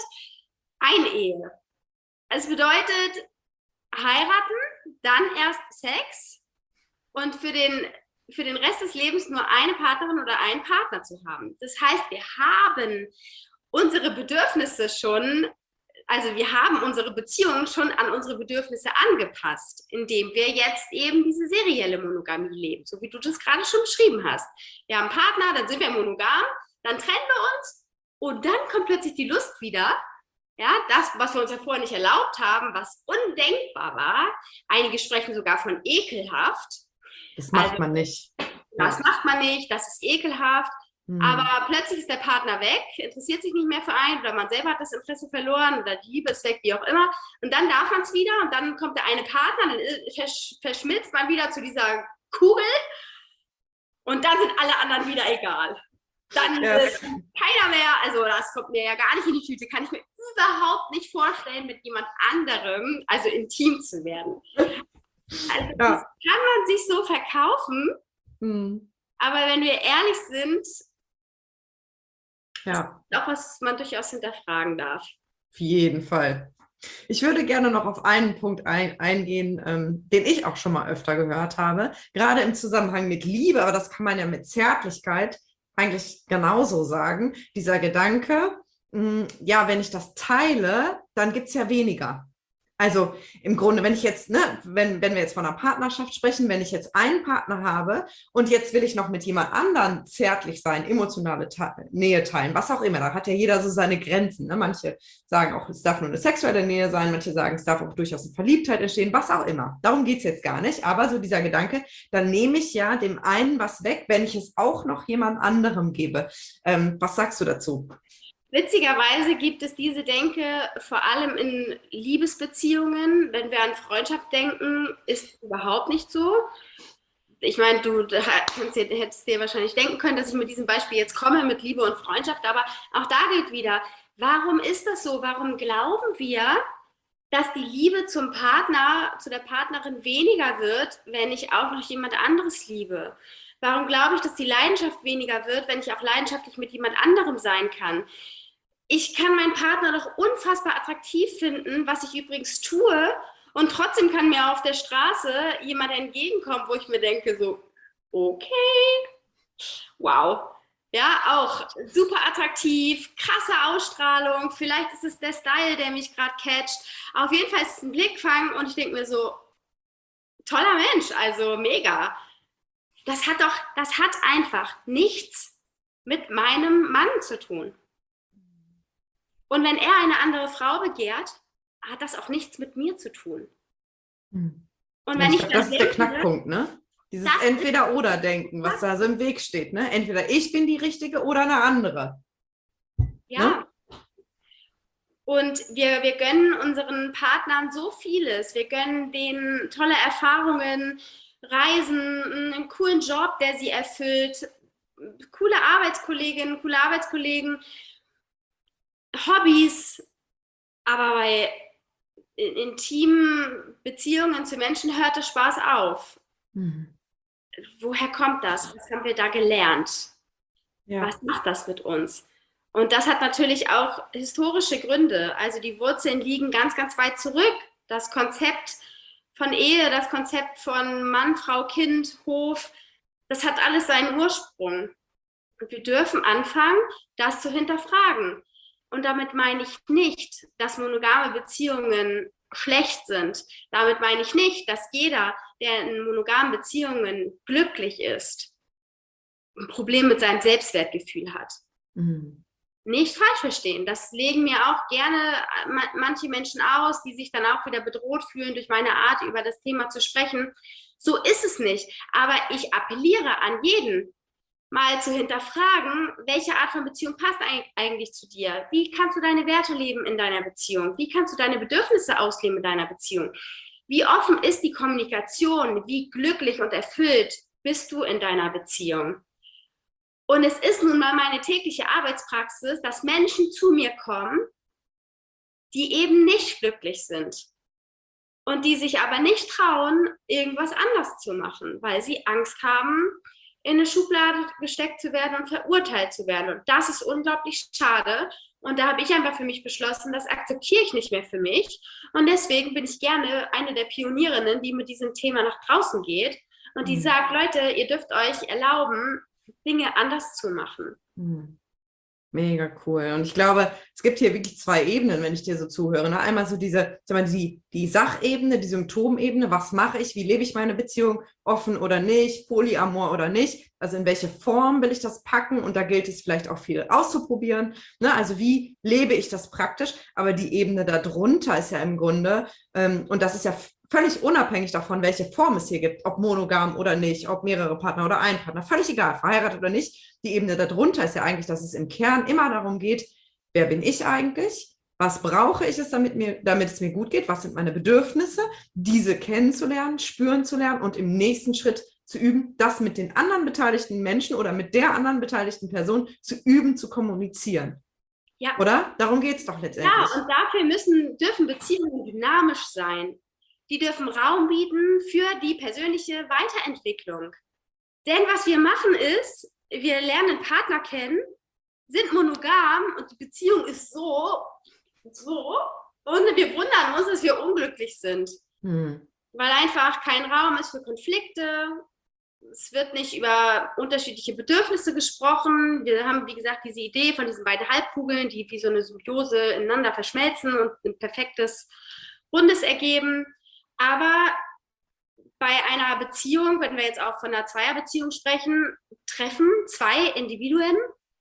Einehe. Es bedeutet heiraten, dann erst Sex und für den, für den Rest des Lebens nur eine Partnerin oder einen Partner zu haben. Das heißt, wir haben unsere Bedürfnisse schon, also wir haben unsere Beziehungen schon an unsere Bedürfnisse angepasst, indem wir jetzt eben diese serielle Monogamie leben, so wie du das gerade schon beschrieben hast. Wir haben einen Partner, dann sind wir monogam, dann trennen wir uns und dann kommt plötzlich die Lust wieder. Ja, das, was wir uns ja vorher nicht erlaubt haben, was undenkbar war. Einige sprechen sogar von ekelhaft. Das macht also, man nicht. Das ja. macht man nicht, das ist ekelhaft. Hm. Aber plötzlich ist der Partner weg, interessiert sich nicht mehr für einen oder man selber hat das Interesse verloren oder die Liebe ist weg, wie auch immer. Und dann darf man es wieder und dann kommt der eine Partner, dann versch- verschmilzt man wieder zu dieser Kugel und dann sind alle anderen wieder egal. Dann yes. ist keiner mehr, also das kommt mir ja gar nicht in die Tüte, kann ich mir überhaupt nicht vorstellen, mit jemand anderem, also intim zu werden. Also ja. das kann man sich so verkaufen, hm. aber wenn wir ehrlich sind, ja. ist auch was man durchaus hinterfragen darf. Auf jeden Fall. Ich würde gerne noch auf einen Punkt ein, eingehen, ähm, den ich auch schon mal öfter gehört habe, gerade im Zusammenhang mit Liebe, aber das kann man ja mit Zärtlichkeit eigentlich genauso sagen, dieser Gedanke, mh, ja, wenn ich das teile, dann gibt es ja weniger. Also im Grunde, wenn ich jetzt, ne, wenn, wenn wir jetzt von einer Partnerschaft sprechen, wenn ich jetzt einen Partner habe und jetzt will ich noch mit jemand anderem zärtlich sein, emotionale Ta- Nähe teilen, was auch immer, da hat ja jeder so seine Grenzen. Ne? Manche sagen auch, es darf nur eine sexuelle Nähe sein, manche sagen, es darf auch durchaus eine Verliebtheit entstehen, was auch immer. Darum geht es jetzt gar nicht. Aber so dieser Gedanke, dann nehme ich ja dem einen was weg, wenn ich es auch noch jemand anderem gebe. Ähm, was sagst du dazu? Witzigerweise gibt es diese Denke vor allem in Liebesbeziehungen. Wenn wir an Freundschaft denken, ist es überhaupt nicht so. Ich meine, du kannst dir, hättest dir wahrscheinlich denken können, dass ich mit diesem Beispiel jetzt komme, mit Liebe und Freundschaft, aber auch da gilt wieder, warum ist das so? Warum glauben wir, dass die Liebe zum Partner, zu der Partnerin weniger wird, wenn ich auch noch jemand anderes liebe? Warum glaube ich, dass die Leidenschaft weniger wird, wenn ich auch leidenschaftlich mit jemand anderem sein kann? Ich kann meinen Partner doch unfassbar attraktiv finden, was ich übrigens tue, und trotzdem kann mir auf der Straße jemand entgegenkommen, wo ich mir denke, so, okay, wow. Ja, auch super attraktiv, krasse Ausstrahlung, vielleicht ist es der Style, der mich gerade catcht. Auf jeden Fall ist es ein Blickfang und ich denke mir so, toller Mensch, also mega. Das hat doch, das hat einfach nichts mit meinem Mann zu tun. Und wenn er eine andere Frau begehrt, hat das auch nichts mit mir zu tun. Hm. Und wenn ich, ich das ist denke, der Knackpunkt, ne? Dieses Entweder-Oder-Denken, was da so im Weg steht, ne? Entweder ich bin die Richtige oder eine andere. Ja. Ne? Und wir, wir gönnen unseren Partnern so vieles. Wir gönnen denen tolle Erfahrungen, Reisen, einen coolen Job, der sie erfüllt, coole Arbeitskolleginnen, coole Arbeitskollegen, Hobbys, aber bei intimen Beziehungen zu Menschen hört der Spaß auf. Mhm. Woher kommt das? Was haben wir da gelernt? Ja. Was macht das mit uns? Und das hat natürlich auch historische Gründe. Also die Wurzeln liegen ganz, ganz weit zurück. Das Konzept von Ehe, das Konzept von Mann, Frau, Kind, Hof, das hat alles seinen Ursprung. Und wir dürfen anfangen, das zu hinterfragen. Und damit meine ich nicht, dass monogame Beziehungen schlecht sind. Damit meine ich nicht, dass jeder, der in monogamen Beziehungen glücklich ist, ein Problem mit seinem Selbstwertgefühl hat. Mhm. Nicht falsch verstehen. Das legen mir auch gerne manche Menschen aus, die sich dann auch wieder bedroht fühlen durch meine Art, über das Thema zu sprechen. So ist es nicht. Aber ich appelliere an jeden, mal zu hinterfragen, welche Art von Beziehung passt eigentlich zu dir? Wie kannst du deine Werte leben in deiner Beziehung? Wie kannst du deine Bedürfnisse ausleben in deiner Beziehung? Wie offen ist die Kommunikation? Wie glücklich und erfüllt bist du in deiner Beziehung? Und es ist nun mal meine tägliche Arbeitspraxis, dass Menschen zu mir kommen, die eben nicht glücklich sind und die sich aber nicht trauen, irgendwas anders zu machen, weil sie Angst haben, in eine Schublade gesteckt zu werden und verurteilt zu werden. Und das ist unglaublich schade. Und da habe ich einfach für mich beschlossen, das akzeptiere ich nicht mehr für mich. Und deswegen bin ich gerne eine der Pionierinnen, die mit diesem Thema nach draußen geht und die mhm. sagt, Leute, ihr dürft euch erlauben, Dinge anders zu machen. Mhm. Mega cool. Und ich glaube, es gibt hier wirklich zwei Ebenen, wenn ich dir so zuhöre. Ne? Einmal so diese, sag mal, die, die Sachebene, die Symptomebene, was mache ich, wie lebe ich meine Beziehung, offen oder nicht, Polyamor oder nicht, also in welche Form will ich das packen, und da gilt es vielleicht auch viel auszuprobieren. Ne? Also wie lebe ich das praktisch, aber die Ebene darunter ist ja im Grunde, ähm, und das ist ja völlig unabhängig davon, welche Form es hier gibt, ob monogam oder nicht, ob mehrere Partner oder ein Partner, völlig egal, verheiratet oder nicht. Die Ebene darunter ist ja eigentlich, dass es im Kern immer darum geht, wer bin ich eigentlich? Was brauche ich es, damit, mir, damit es mir gut geht? Was sind meine Bedürfnisse? Diese kennenzulernen, spüren zu lernen und im nächsten Schritt zu üben, das mit den anderen beteiligten Menschen oder mit der anderen beteiligten Person zu üben, zu kommunizieren. Ja. Oder? Darum geht es doch letztendlich. Ja, und dafür müssen, dürfen Beziehungen dynamisch sein. Die dürfen Raum bieten für die persönliche Weiterentwicklung. Denn was wir machen ist, wir lernen einen Partner kennen, sind monogam und die Beziehung ist so, so, und wir wundern uns, dass wir unglücklich sind. Hm. Weil einfach kein Raum ist für Konflikte, es wird nicht über unterschiedliche Bedürfnisse gesprochen. Wir haben, wie gesagt, diese Idee von diesen beiden Halbkugeln, die wie so eine Symbiose ineinander verschmelzen und ein perfektes Rundes ergeben. Aber bei einer Beziehung, wenn wir jetzt auch von einer Zweierbeziehung sprechen, treffen zwei Individuen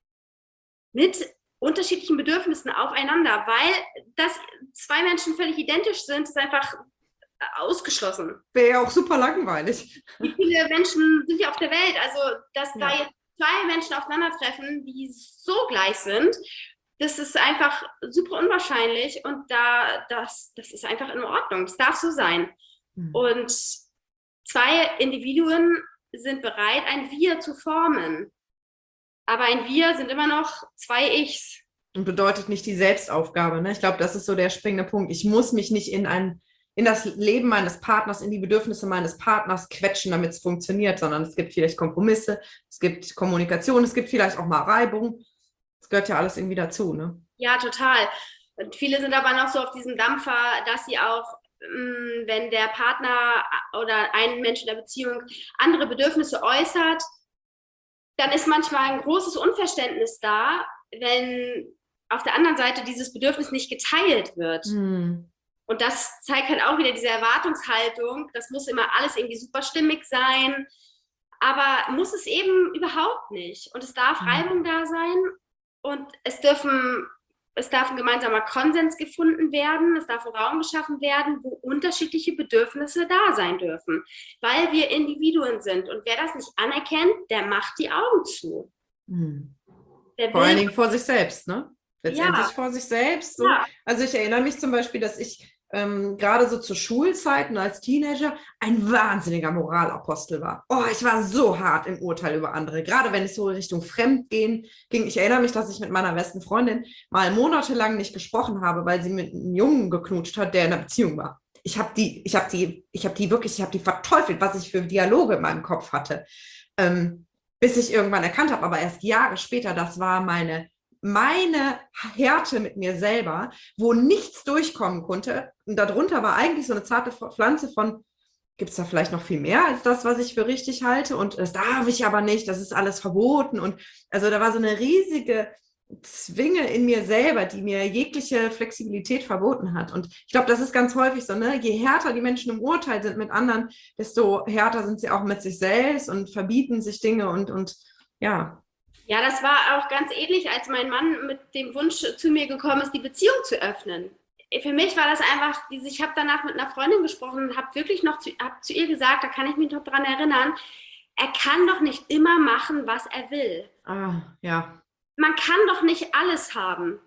mit unterschiedlichen Bedürfnissen aufeinander, weil das zwei Menschen völlig identisch sind, ist einfach ausgeschlossen. Wäre ja auch super langweilig. Wie viele Menschen sind hier auf der Welt? Also, dass Ja. da jetzt zwei Menschen aufeinandertreffen, die so gleich sind, das ist einfach super unwahrscheinlich und da, das, das ist einfach in Ordnung. Das darf so sein. Mhm. Und zwei Individuen sind bereit, ein Wir zu formen. Aber ein Wir sind immer noch zwei Ichs. Und bedeutet nicht die Selbstaufgabe. Ne? Ich glaube, das ist so der springende Punkt. Ich muss mich nicht in ein, in das Leben meines Partners, in die Bedürfnisse meines Partners quetschen, damit es funktioniert, sondern es gibt vielleicht Kompromisse, es gibt Kommunikation, es gibt vielleicht auch mal Reibung. Das gehört ja alles irgendwie dazu. Ne? Ja, total. Und viele sind aber noch so auf diesem Dampfer, dass sie auch, mh, wenn der Partner oder ein Mensch in der Beziehung andere Bedürfnisse äußert, dann ist manchmal ein großes Unverständnis da, wenn auf der anderen Seite dieses Bedürfnis nicht geteilt wird. Hm. Und das zeigt halt auch wieder diese Erwartungshaltung. Das muss immer alles irgendwie super stimmig sein. Aber muss es eben überhaupt nicht. Und es darf Mhm. Reibung da sein. Und es dürfen, es darf ein gemeinsamer Konsens gefunden werden. Es darf ein Raum geschaffen werden, wo unterschiedliche Bedürfnisse da sein dürfen. Weil wir Individuen sind. Und wer das nicht anerkennt, der macht die Augen zu. Hm. Der Vor allen will, Dingen vor sich selbst, ne? Letztendlich Ja. vor sich selbst. So. Ja. Also ich erinnere mich zum Beispiel, dass ich ähm, gerade so zu Schulzeiten als Teenager ein wahnsinniger Moralapostel war. Oh, ich war so hart im Urteil über andere, gerade wenn es so Richtung Fremdgehen ging. Ich erinnere mich, dass ich mit meiner besten Freundin mal monatelang nicht gesprochen habe, weil sie mit einem Jungen geknutscht hat, der in einer Beziehung war. Ich habe die, ich habe die, ich habe die wirklich, ich habe die verteufelt, was ich für Dialoge in meinem Kopf hatte. Ähm, bis ich irgendwann erkannt habe, aber erst Jahre später, das war meine meine Härte mit mir selber, wo nichts durchkommen konnte. Und darunter war eigentlich so eine zarte Pflanze von, gibt es da vielleicht noch viel mehr als das, was ich für richtig halte? Und das darf ich aber nicht, das ist alles verboten. Und also da war so eine riesige Zwinge in mir selber, die mir jegliche Flexibilität verboten hat. Und ich glaube, das ist ganz häufig so, ne? Je härter die Menschen im Urteil sind mit anderen, desto härter sind sie auch mit sich selbst und verbieten sich Dinge und, und ja. Ja, das war auch ganz ähnlich, als mein Mann mit dem Wunsch zu mir gekommen ist, die Beziehung zu öffnen. Für mich war das einfach, ich habe danach mit einer Freundin gesprochen und habe wirklich noch zu, hab zu ihr gesagt, da kann ich mich noch dran erinnern, er kann doch nicht immer machen, was er will. Ah, ja. Man kann doch nicht alles haben.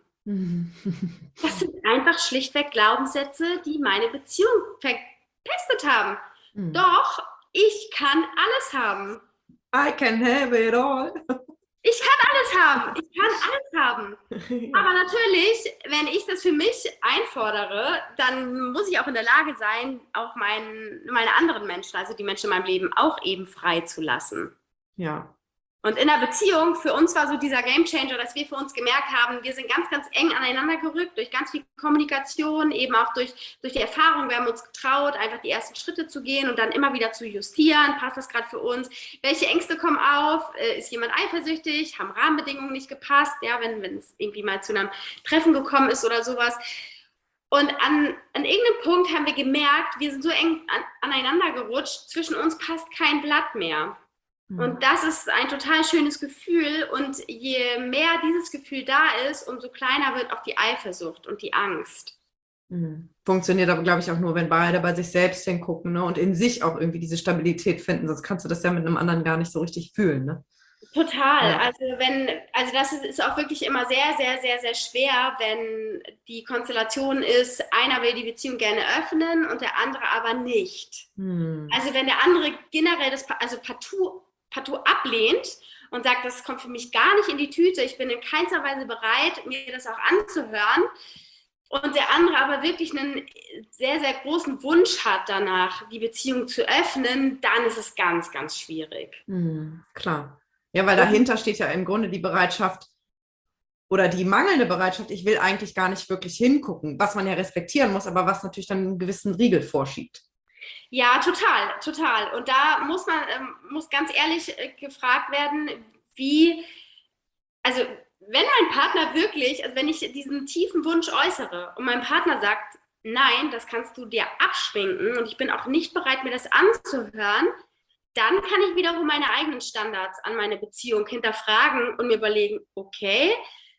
Das sind einfach schlichtweg Glaubenssätze, die meine Beziehung verpestet haben. Mhm. Doch, ich kann alles haben. I can have it all. Ich kann alles haben. Ich kann alles haben. Aber natürlich, wenn ich das für mich einfordere, dann muss ich auch in der Lage sein, auch mein, meine anderen Menschen, also die Menschen in meinem Leben, auch eben frei zu lassen. Ja. Und in der Beziehung, für uns war so dieser Gamechanger, dass wir für uns gemerkt haben, wir sind ganz, ganz eng aneinander gerückt, durch ganz viel Kommunikation, eben auch durch, durch die Erfahrung. Wir haben uns getraut, einfach die ersten Schritte zu gehen und dann immer wieder zu justieren. Passt das gerade für uns? Welche Ängste kommen auf? Ist jemand eifersüchtig? Haben Rahmenbedingungen nicht gepasst? Ja, wenn, wenn es irgendwie mal zu einem Treffen gekommen ist oder sowas. Und an, an irgendeinem Punkt haben wir gemerkt, wir sind so eng an, aneinander gerutscht, zwischen uns passt kein Blatt mehr. Und das ist ein total schönes Gefühl und je mehr dieses Gefühl da ist, umso kleiner wird auch die Eifersucht und die Angst. Funktioniert aber, glaube ich, auch nur, wenn beide bei sich selbst hingucken, ne? Und in sich auch irgendwie diese Stabilität finden, sonst kannst du das ja mit einem anderen gar nicht so richtig fühlen. Ne? Total. Ja. Also wenn, also das ist, ist auch wirklich immer sehr, sehr, sehr, sehr schwer, wenn die Konstellation ist, einer will die Beziehung gerne öffnen und der andere aber nicht. Hm. Also wenn der andere generell das, also partout partout ablehnt und sagt, das kommt für mich gar nicht in die Tüte, ich bin in keinster Weise bereit, mir das auch anzuhören. Und der andere aber wirklich einen sehr, sehr großen Wunsch hat danach, die Beziehung zu öffnen, dann ist es ganz, ganz schwierig. Hm, klar. Ja, weil dahinter steht ja im Grunde die Bereitschaft oder die mangelnde Bereitschaft, ich will eigentlich gar nicht wirklich hingucken, was man ja respektieren muss, aber was natürlich dann einen gewissen Riegel vorschiebt. Ja, total, total. Und da muss man, ähm, muss ganz ehrlich äh, gefragt werden, wie, also wenn mein Partner wirklich, also wenn ich diesen tiefen Wunsch äußere und mein Partner sagt, nein, das kannst du dir abschminken und ich bin auch nicht bereit, mir das anzuhören, dann kann ich wiederum meine eigenen Standards an meine Beziehung hinterfragen und mir überlegen, okay,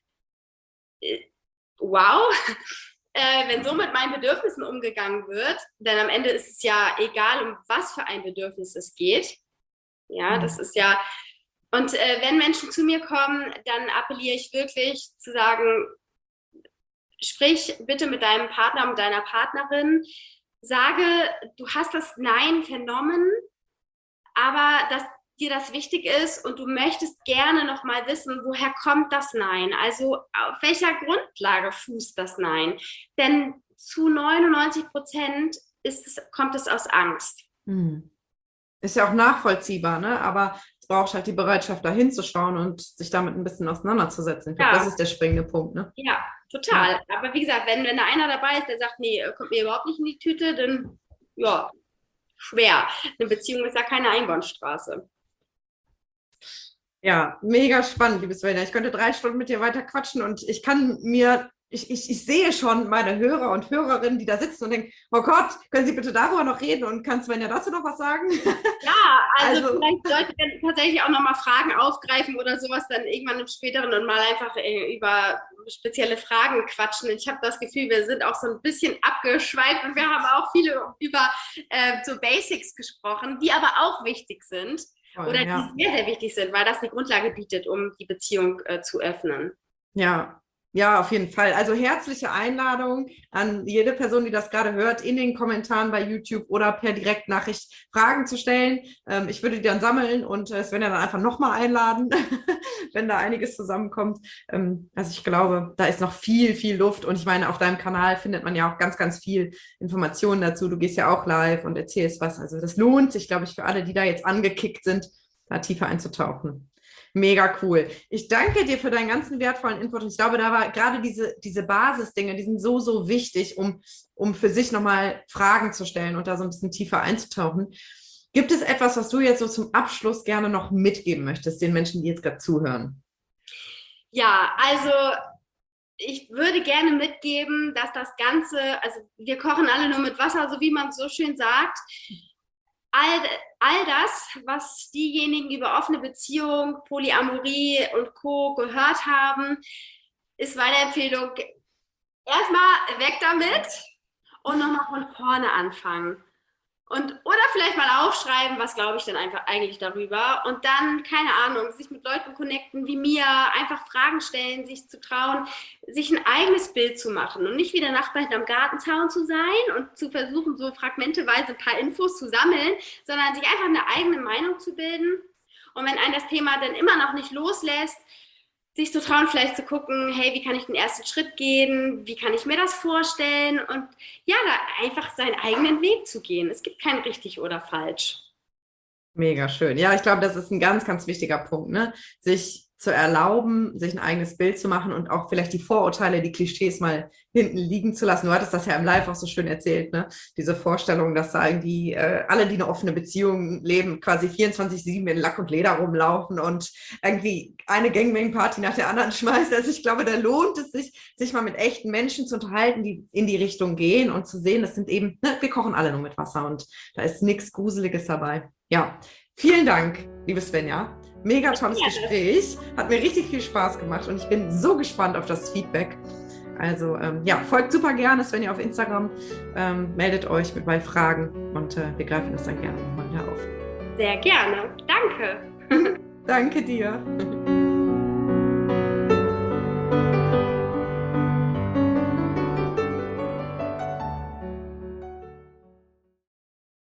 wow, äh, wenn so mit meinen Bedürfnissen umgegangen wird, denn am Ende ist es ja egal, um was für ein Bedürfnis es geht. Ja, das ist ja, und äh, wenn Menschen zu mir kommen, dann appelliere ich wirklich zu sagen, sprich bitte mit deinem Partner, mit deiner Partnerin, sage, du hast das Nein vernommen, aber dass dir das wichtig ist und du möchtest gerne noch mal wissen, woher kommt das Nein? Also auf welcher Grundlage fußt das Nein? Denn zu neunundneunzig Prozent ist es, kommt es aus Angst. Hm. Ist ja auch nachvollziehbar, ne? Aber es braucht halt die Bereitschaft, da hinzuschauen und sich damit ein bisschen auseinanderzusetzen. Ich glaube, Ja. das ist der springende Punkt, ne? Ja, total. Ja. Aber wie gesagt, wenn, wenn da einer dabei ist, der sagt, nee, kommt mir überhaupt nicht in die Tüte, dann ja, schwer. Eine Beziehung ist ja keine Einbahnstraße. Ja, mega spannend, liebe Svenja. Ich könnte drei Stunden mit dir weiter quatschen und ich kann mir, ich, ich, ich sehe schon meine Hörer und Hörerinnen, die da sitzen und denken, oh Gott, können Sie bitte darüber noch reden und kann Svenja dazu noch was sagen? Ja, also, Also- vielleicht sollte man tatsächlich auch nochmal Fragen aufgreifen oder sowas dann irgendwann im späteren und mal einfach äh, über spezielle Fragen quatschen. Ich habe das Gefühl, wir sind auch so ein bisschen abgeschweift und wir haben auch viele über äh, so Basics gesprochen, die aber auch wichtig sind. Voll, Oder ja. die sehr, sehr wichtig sind, weil das die Grundlage bietet, um die Beziehung äh, zu öffnen. Ja, ja, auf jeden Fall. Also herzliche Einladung an jede Person, die das gerade hört, in den Kommentaren bei YouTube oder per Direktnachricht Fragen zu stellen. Ähm, ich würde die dann sammeln und äh, Svenja dann einfach nochmal einladen, wenn da einiges zusammenkommt. Ähm, also ich glaube, da ist noch viel, viel Luft. Und ich meine, auf deinem Kanal findet man ja auch ganz, ganz viel Informationen dazu. Du gehst ja auch live und erzählst was. Also das lohnt sich, glaube ich, für alle, die da jetzt angekickt sind, da tiefer einzutauchen. Mega cool. Ich danke dir für deinen ganzen wertvollen Input. Und ich glaube, da war gerade diese, diese Basisdinge, die sind so, so wichtig, um, um für sich nochmal Fragen zu stellen und da so ein bisschen tiefer einzutauchen. Gibt es etwas, was du jetzt so zum Abschluss gerne noch mitgeben möchtest, den Menschen, die jetzt gerade zuhören? Ja, also ich würde gerne mitgeben, dass das Ganze, also wir kochen alle nur mit Wasser, so wie man so schön sagt. All, all das, was diejenigen über offene Beziehung, Polyamorie und Co. gehört haben, ist meine Empfehlung, erstmal weg damit und nochmal von vorne anfangen. Und, oder vielleicht mal aufschreiben, was glaube ich denn einfach eigentlich darüber. Und dann, keine Ahnung, sich mit Leuten connecten wie mir, einfach Fragen stellen, sich zu trauen, sich ein eigenes Bild zu machen und nicht wie der Nachbar hinterm Gartenzaun zu sein und zu versuchen, so fragmenteweise ein paar Infos zu sammeln, sondern sich einfach eine eigene Meinung zu bilden. Und wenn einen das Thema dann immer noch nicht loslässt, sich zu trauen, vielleicht zu gucken, hey, wie kann ich den ersten Schritt gehen, wie kann ich mir das vorstellen und ja, da einfach seinen eigenen Weg zu gehen. Es gibt kein richtig oder falsch. Mega schön. Ja, ich glaube, das ist ein ganz, ganz wichtiger Punkt, ne? Sich zu erlauben, sich ein eigenes Bild zu machen und auch vielleicht die Vorurteile, die Klischees mal hinten liegen zu lassen. Du hattest das ja im Live auch so schön erzählt, ne? Diese Vorstellung, dass da irgendwie äh, alle, die eine offene Beziehung leben, quasi vierundzwanzig sieben in Lack und Leder rumlaufen und irgendwie eine Gangbang-Party nach der anderen schmeißen. Also ich glaube, da lohnt es sich, sich mal mit echten Menschen zu unterhalten, die in die Richtung gehen und zu sehen, das sind eben, ne, wir kochen alle nur mit Wasser und da ist nichts Gruseliges dabei. Ja, vielen Dank, liebe Svenja. Mega tolles Ja. Gespräch. Hat mir richtig viel Spaß gemacht und ich bin so gespannt auf das Feedback. Also ähm, ja, folgt super gerne Svenja auf Instagram, ähm, meldet euch mit bei Fragen und äh, wir greifen das dann gerne nochmal wieder auf. Sehr gerne. Danke. Danke dir.